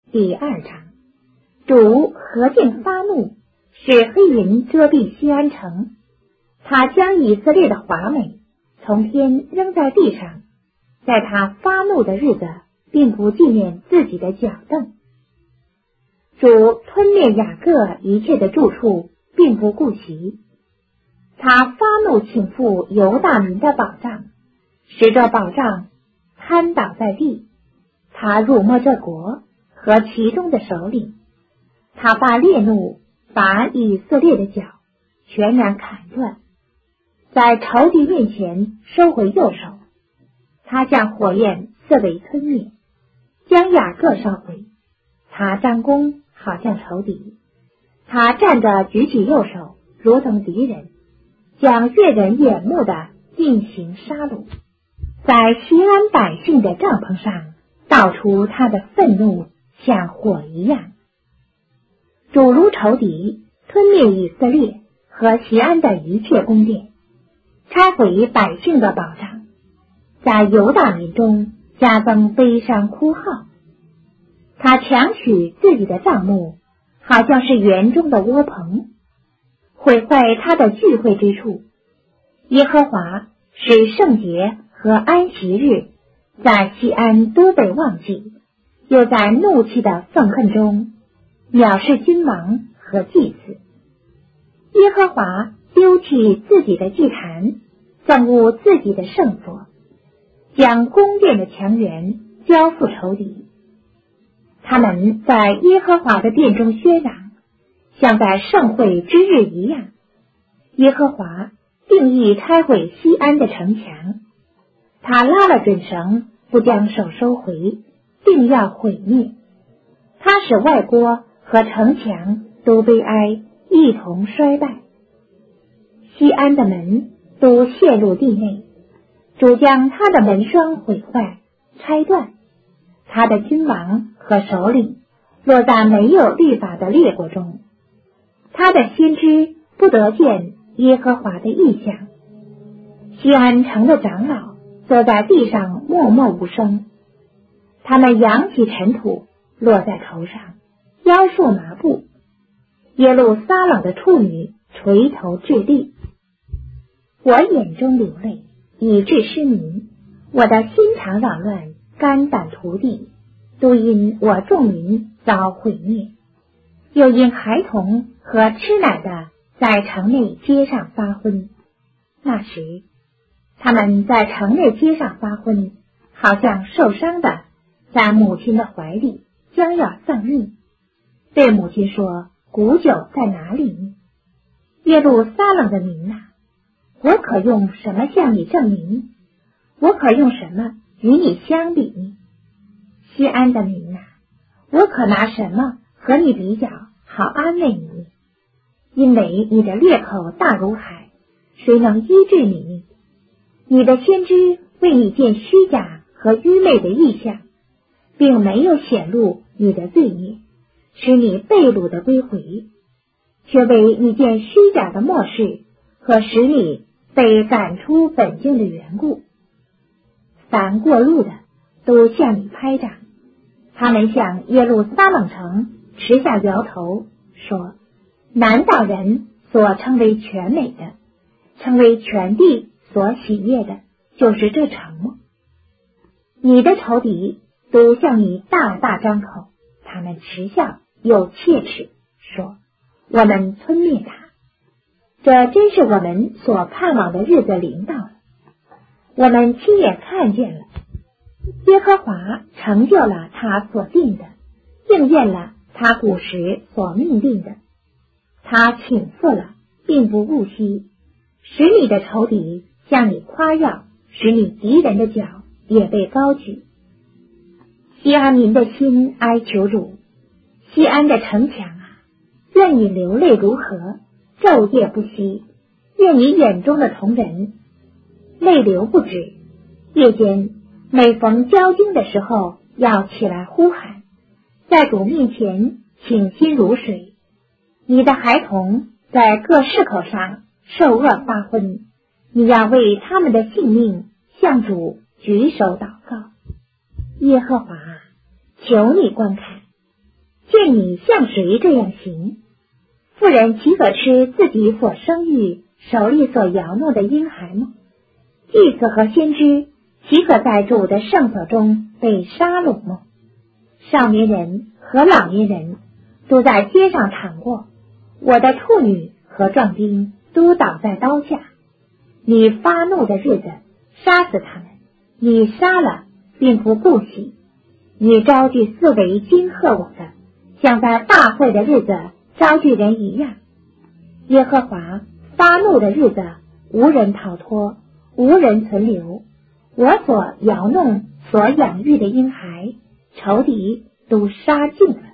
第2章。主何竟发怒，使黑云遮蔽西安城，他将以色列的华美从天扔在地上，在他发怒的日子，并不纪念自己的脚凳。主吞灭雅各一切的住处，并不顾惜。他发怒倾覆犹大民的宝藏，使这宝藏瘫倒在地。他辱没这国和其中的首领，他发烈怒，把以色列的脚全然砍断，在仇敌面前收回右手。他将火焰四围吞灭，将雅各烧毁。他张弓，好像仇敌，他站着举起右手，如同敌人，将悦人眼目的进行杀戮。在西安百姓的帐篷上倒出他的愤怒，像火一样。主如仇敌，吞灭以色列和西安的一切宫殿，拆毁百姓的宝藏，在犹大民中加增悲伤哭号。他强取自己的帐幕，好像是园中的窝棚，毁坏他的聚会之处。耶和华使圣节和安息日在西安都被忘记，又在怒气的愤恨中藐视君王和祭司。耶和华丢弃自己的祭坛，憎恶自己的圣所，将宫殿的墙垣交付仇敌。他们在耶和华的殿中喧嚷，像在盛会之日一样。耶和华定义拆毁西安的城墙，他拉了准绳，不将手收回，定要毁灭。他使外郭和城墙都悲哀，一同衰败。西安的门都陷入地内，主将他的门窗毁坏拆断，他的君王和首领落在没有律法的列国中，他的先知不得见耶和华的异象。西安城的长老坐在地上默默无声，他们扬起尘土落在头上，腰束麻布。耶路撒冷的处女垂头置地。我眼中流泪，以致失明，我的心肠扰乱，肝胆涂地，都因我众民遭毁灭，又因孩童和吃奶的在城内街上发昏。那时他们在城内街上发昏，好像受伤的在母亲的怀里，将要丧命。对母亲说，古酒在哪里呢？耶路撒冷的民啊，我可用什么向你证明？我可用什么与你相比呢？西安的民啊，我可拿什么和你比较，好安慰你？因为你的裂口大如海，谁能医治你呢？你的先知为你见虚假和愚昧的异象，并没有显露你的罪孽，使你被掳的归回，却为你见虚假的末世和使你被赶出本境的缘故。凡过路的都向你拍掌，他们向耶路撒冷城持下摇头，说，南岛人所称为全美的，称为全地所喜悦的，就是这城吗？你的仇敌都向你大大张口，他们嗤笑又切齿，说，我们吞灭他。这真是我们所盼望的日子临到了，我们亲眼看见了，耶和华成就了他所定的，应验了他古时所命定的。他倾覆了，并不顾惜，使你的仇敌向你夸耀，使你敌人的脚也被高举。西安民的心哀求主，西安的城墙啊，愿你流泪如河，昼夜不息，愿你眼中的同人泪流不止。夜间每逢交经的时候，要起来呼喊，在主面前倾心如水。你的孩童在各市口上受饿发昏，你要为他们的性命向主举手祷告。耶和华，求你观看， 见你像谁这样行？妇人岂可吃自己所生育、手里所摇弄的婴孩吗？祭司和先知岂可在主的圣所中被杀戮吗？少年人和老年人都在街上躺过，我的处女和壮丁都倒在刀下。你发怒的日子杀死他们，你杀了并不顾惜。你招聚四围惊吓我的，像在大会的日子招聚人一样。耶和华发怒的日子，无人逃脱，无人存留。我所摇弄、所养育的婴孩，仇敌都杀尽了。